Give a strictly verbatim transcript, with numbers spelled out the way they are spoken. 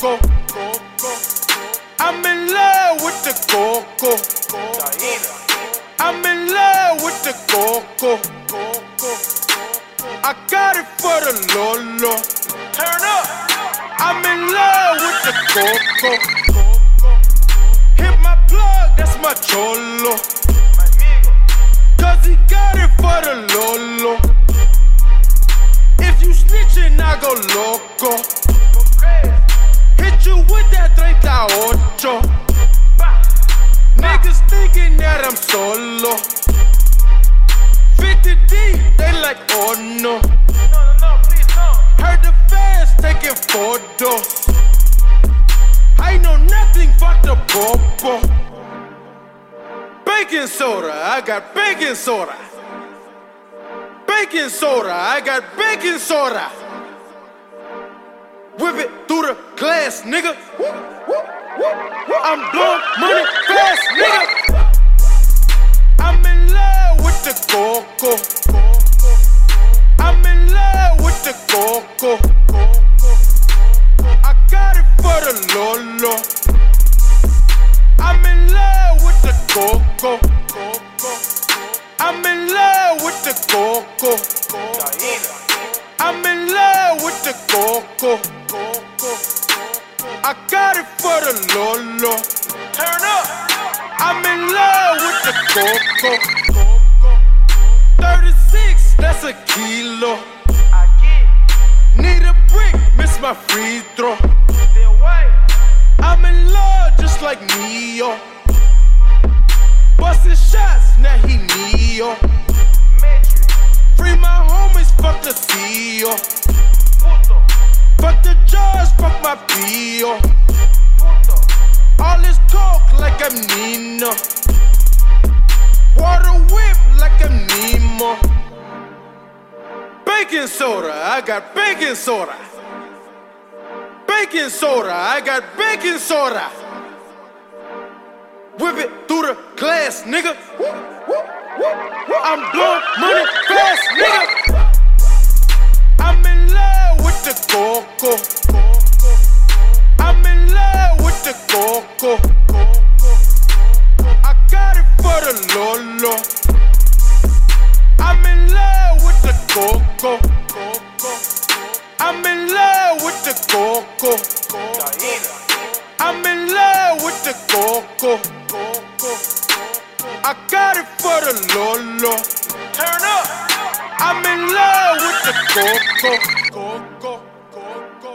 coco. I'm in love with the coco. I'm in love with the coco. I got it for the Lolo. Turn up. I'm in love with the coco. Hit my plug, that's my cholo. Cause he got it for the Lolo. If you snitchin', I go loco. Hit you with that thirty-eight. Niggas thinking that I'm solo. fifty deep, they like, oh no. Heard the fans taking photos. I know nothing, fuck the popo. Baking soda, I got baking soda. Baking soda, I got baking soda. Whip it through the glass, nigga. I'm blowing money fast, nigga. I'm in love with the coco. I'm in love with the coco. I got it for the Lolo. I'm in love with the coco. I'm in love with the coco. I'm in love with the coco. I got it for the Lolo. Turn up. I'm in love with the coco. thirty-six, that's a kilo. Need a brick, miss my free throw. I'm in love just like Neo. Bustin' shots, now he Neo. Free my homies, fuck the C E O. Fuck the judge, fuck my P O. All this talk like I'm Nino. Water whip like I'm Nemo. Baking soda, I got baking soda. Baking soda, I got baking soda. Whip it through the glass, nigga. I'm blowing money fast, nigga. I'm in love with the coco. I'm in love with the coco. I got it for the Lolo. I'm in love with the coco. I'm in love with the coco. I'm in love with the coco. I got it for the Lolo. Turn up. I'm in love with the coco. Coco, coco.